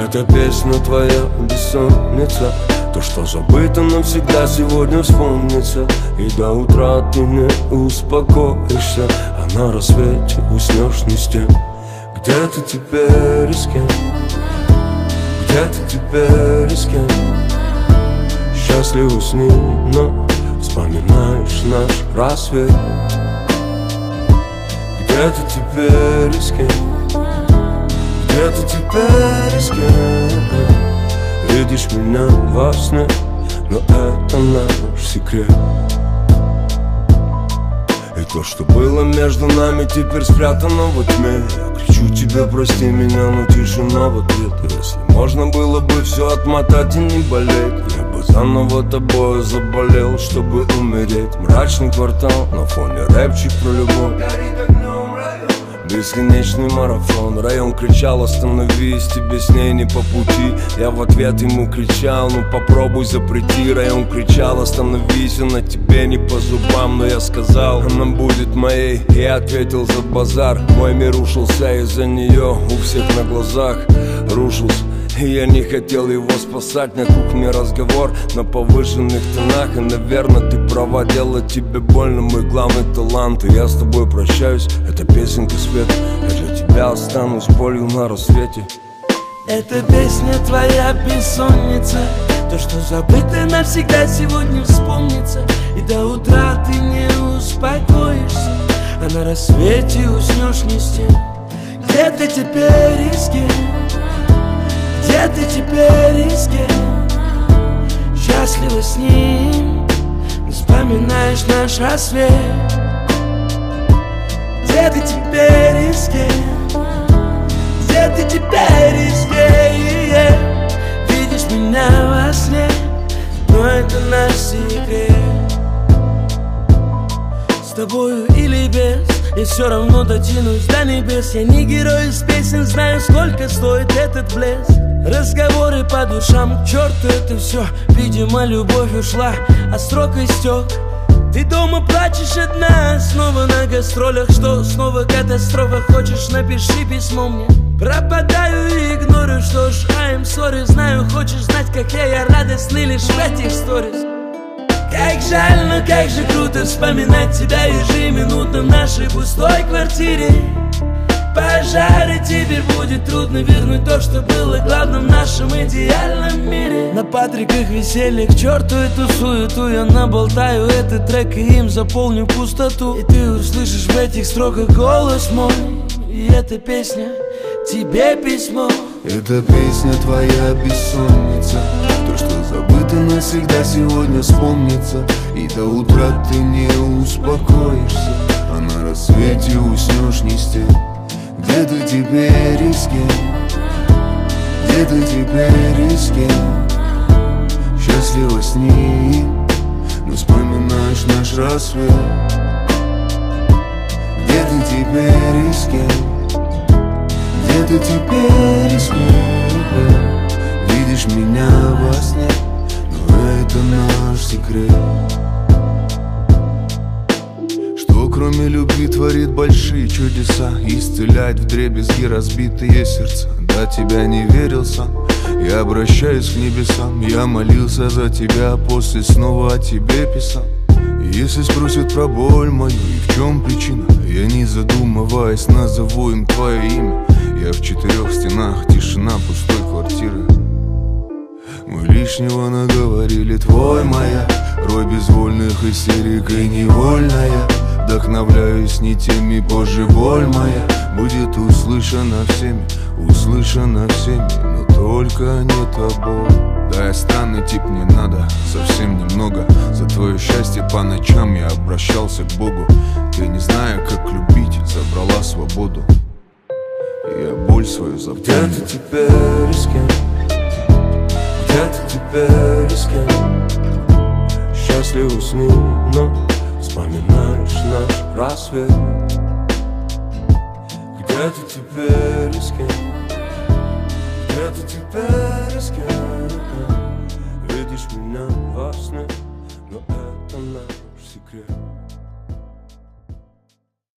Эта песня твоя бессонница, то, что забыто навсегда, сегодня вспомнится. И до утра ты не успокоишься, а на рассвете уснешь не с тем. Где ты теперь и с кем? Где ты теперь и с кем? Счастливо с ним, но вспоминаешь наш рассвет. Где ты теперь и с кем? Где ты теперь и с кем? Видишь меня во сне, но это наш секрет. И то, что было между нами, теперь спрятано во тьме. Я кричу тебе, прости меня, но тишина в ответ. Если можно было бы все отмотать и не болеть, я бы заново тобою заболел, чтобы умереть. Мрачный квартал, на фоне рэпчик про любовь. Бесконечный марафон. Район кричал: остановись, тебе с ней не по пути. Я в ответ ему кричал: ну попробуй запрети. Район кричал: остановись, она тебе не по зубам. Но я сказал: она будет моей. Я ответил: за базар. Мой мир рушился из-за нее, у всех на глазах рушился. И я не хотел его спасать. На кухне разговор на повышенных тонах. И, наверное, ты права, делать тебе больно мой главный талант. И я с тобой прощаюсь, это песенка свет. Я для тебя останусь болью на рассвете. Эта песня твоя бессонница, то, что забыто навсегда, сегодня вспомнится. И до утра ты не успокоишься, а на рассвете уснешь не с тем. Где ты теперь и с кем? Где ты теперь и с кем? Счастлива с ним, вспоминаешь наш рассвет. Где ты теперь и с кем? Где ты теперь и с кем? Видишь меня во сне, но это наш секрет. С тобою или без, я все равно дотянусь до небес. Я не герой из песен, знаю, сколько стоит этот блеск. Разговоры по душам, к черту это все. Видимо, любовь ушла, а срок истек. Ты дома плачешь одна, снова на гастролях. Что, снова катастрофа? Хочешь, напиши письмо мне. Пропадаю и игнорю, что ж, I'm sorry. Знаю, хочешь знать, как я радостный лишь в этих сторис. Как жаль, но как же круто вспоминать тебя ежеминутно в нашей пустой квартире. Пожары, теперь будет трудно вернуть то, что было главным в нашем идеальном мире. На Патриках веселье, к черту эту суету. Я наболтаю этот трек и им заполню пустоту. И ты услышишь в этих строках голос мой. И эта песня тебе письмо. Эта песня твоя бессонница, то, что забыто навсегда, сегодня вспомнится. И до утра ты не успокоишься, а на рассвете уснешь не с тем. Где ты теперь и с кем? Где ты теперь и с кем? Счастлива с ним, но вспоминаешь наш рассвет. Где ты теперь и с кем? Где ты теперь и с кем? Видишь меня во сне, но это наш секрет. Кроме любви творит большие чудеса, исцеляет вдребезги разбитые сердца. До тебя не верил сам, я обращаюсь к небесам. Я молился за тебя, а после снова о тебе писал. Если спросят про боль мою и в чем причина, я не задумываясь назову им твое имя. Я в 4 стенах, тишина пустой квартиры. Мы лишнего наговорили, твой моя рой безвольных истерик и невольная. Вдохновляюсь не теми, позже боль моя будет услышана всеми, но только не тобой. Да, я странный тип, мне надо совсем немного. За твое счастье по ночам я обращался к Богу. Ты, не зная, как любить, забрала свободу, и я боль свою запомнил. Где ты теперь и с кем? Где ты теперь и с кем? Счастлива с ним, но вспоминаешь наш рассвет. Где ты теперь и с кем? Где ты теперь и с кем? Видишь меня во сне, но это наш секрет.